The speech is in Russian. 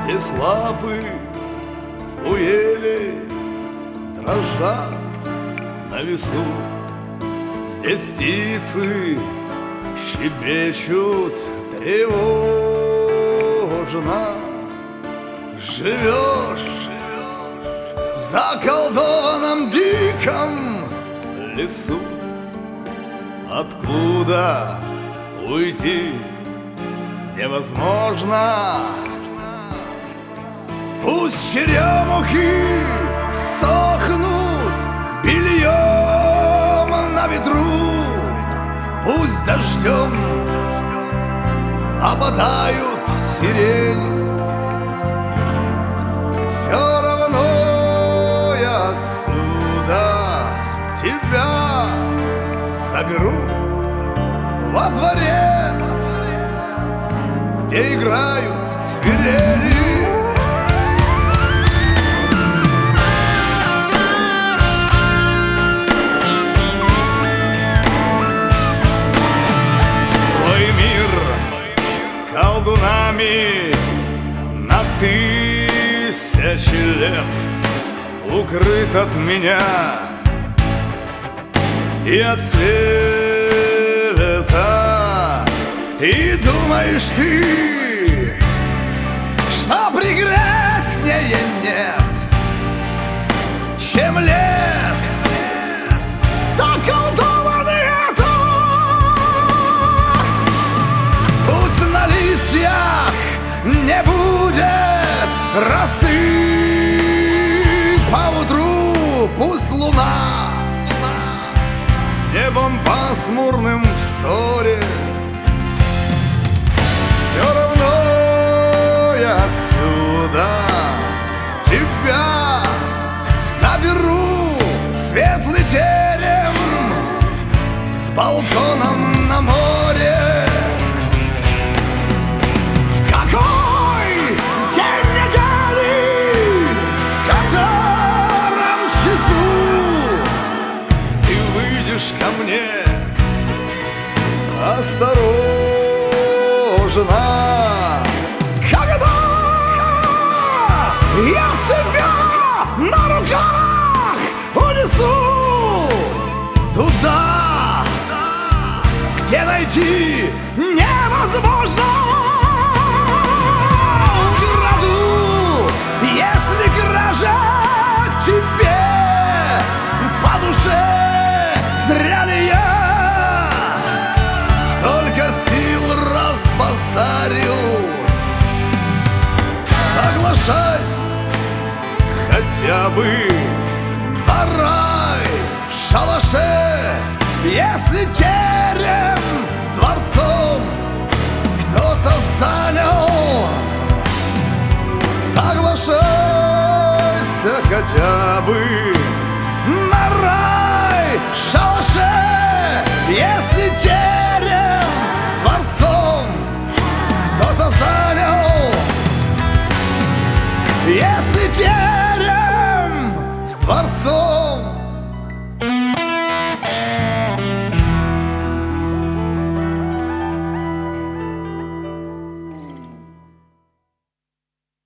Здесь лапы у ели дрожат на весу, здесь птицы щебечут тревожно. Живешь в заколдованном диком лесу, откуда уйти невозможно. Пусть черемухи сохнут бельем на ветру, пусть дождем опадают сирень. Все равно я отсюда тебя заберу во дворец, где играют свирели. Твой мир колдунами на тысячи лет укрыт от меня и от света. И думаешь ты, что прекраснее нет, чем лес заколдованный этот? Пусть на листьях не будет росы поутру, пусть луна с небом пасмурным в ссоре. Все равно я отсюда тебя заберу в светлый терем с балконом на море. В какой день недели, в котором часу ты выйдешь ко мне осторожно? Когда я тебя на руках унесу туда, где найти невозможно. Украду, если кража тебе по душе. Зря ли я столько сил разбазарил? Соглашайся хотя бы на рай в шалаше, если терем с дворцом кто-то занял. Соглашайся хотя бы на рай в шалаше, если терем с дворцом кто-то занял. Если терем